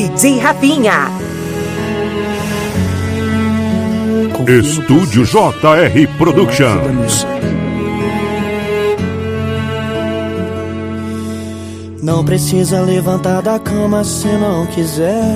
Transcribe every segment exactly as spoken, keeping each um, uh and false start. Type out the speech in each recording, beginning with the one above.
D J Rafinha. Estúdio J R Productions. Não precisa levantar da cama se não quiser.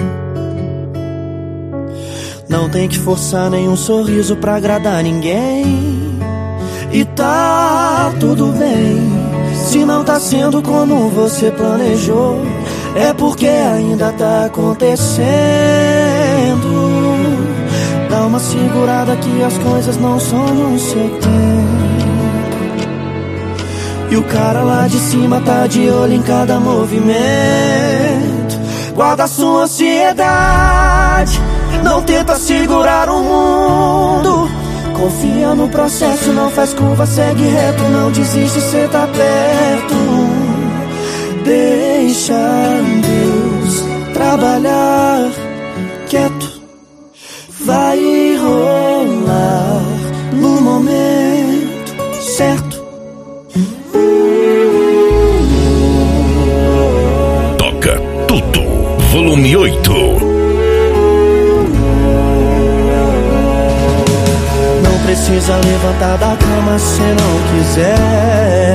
Não tem que forçar nenhum sorriso pra agradar ninguém. E tá tudo bem. Se não tá sendo como você planejou, é porque ainda tá acontecendo. Dá uma segurada que as coisas não são no seu tempo. E o cara lá de cima tá de olho em cada movimento. Guarda sua ansiedade, não tenta segurar o mundo. Confia no processo, não faz curva, segue reto. Não desiste, cê tá perto. Deixa Deus trabalhar quieto. Vai rolar no momento certo. Toca tudo, volume oito. Não precisa levantar da cama se não quiser.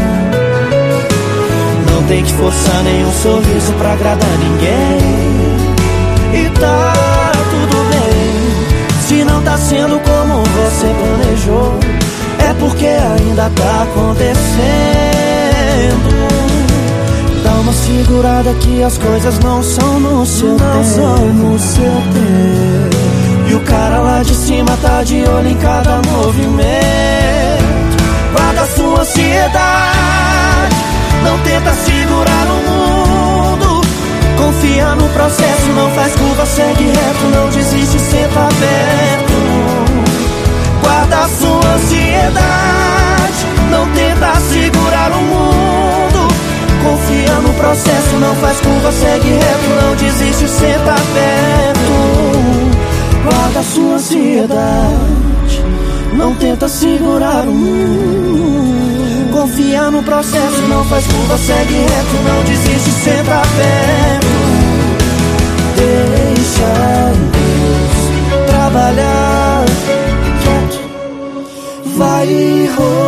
Não tem que forçar nenhum sorriso pra agradar ninguém. E tá tudo bem. Se não tá sendo como você planejou, é porque ainda tá acontecendo. Dá uma segurada que as coisas não são no seu tempo. Não são no seu tempo. E o cara lá de cima tá de olho em cada movimento. Guarda sua ansiedade, não tenta segurar o mundo. Confia no processo, não faz curva, segue reto. Não desiste, senta aberto. Guarda sua ansiedade, não tenta segurar o mundo. Confia no processo, não faz curva, segue reto. Não desiste, senta aberto. Guarda sua ansiedade, não tenta segurar o mundo. Confia no processo, não faz curva, segue reto. Não desiste, senta perto. Deixa Deus trabalhar quieto. Vai rolar